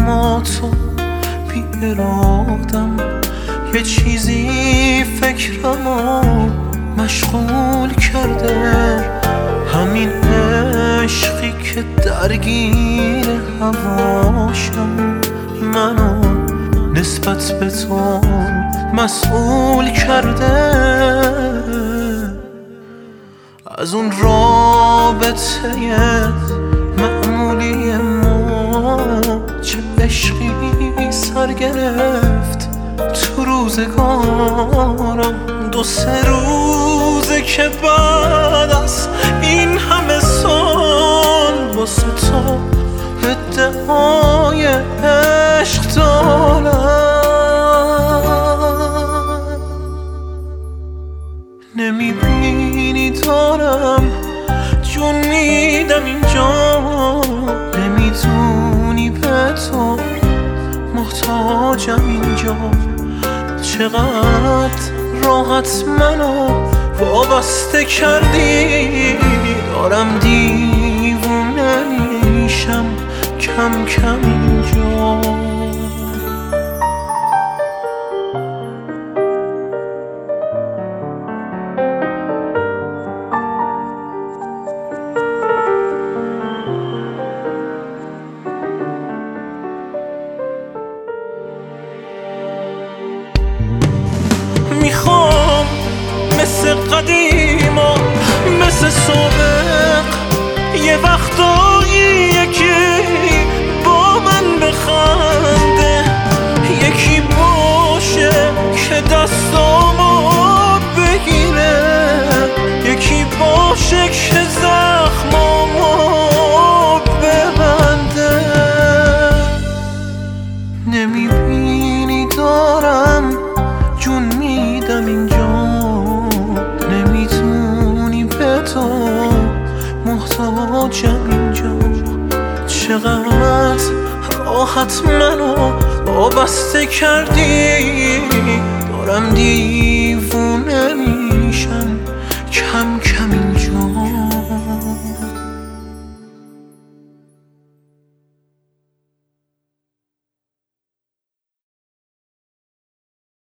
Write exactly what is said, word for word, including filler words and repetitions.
اما تو بی ارادم یه چیزی فکرمو مشغول کرده، همین عشقی که درگیر هواشم منو نسبت به تو مسئول کرده. از اون رابطه معمولی ما چه عشقی سر گرفت تو روزگارم. دو سه روزه که بعد از این همه سال واسه تو ادعای عشق دارم. نمیبینی دارم جون میدم اینجا، نمیدونی به تو محتاجم اینجا. چقدر راحت منو وابسته کردی، دارم دیوونه میشم کم کم اینجا. میخوام مثل قدیما مثل سابق یه وقتایی یکی با من بخنده، یکی باشه که دستامو بگیره، یکی باشه که زخمامو ببنده. نمیبینی دارم جون میدم اینجا، نمیتونی به تو محتاجم اینجا. چقدر راحت منو وابسته کردی، دارم دی